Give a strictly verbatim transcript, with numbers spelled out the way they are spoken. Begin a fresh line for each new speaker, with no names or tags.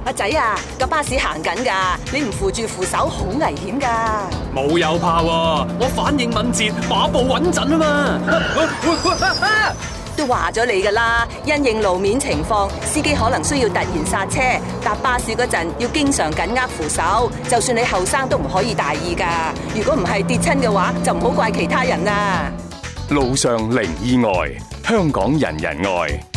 阿仔啊，個巴士行緊噶，你唔扶住扶手好危險噶。
冇有怕喎，我反應敏捷，馬步穩陣啊嘛。
都話咗你噶啦，因應路面情況，司機可能需要突然剎車。搭巴士嗰陣要經常緊握扶手，就算你後生都唔可以大意噶。如果唔係跌親嘅話，就唔好怪其他人啦。
路上零意外，香港人人愛。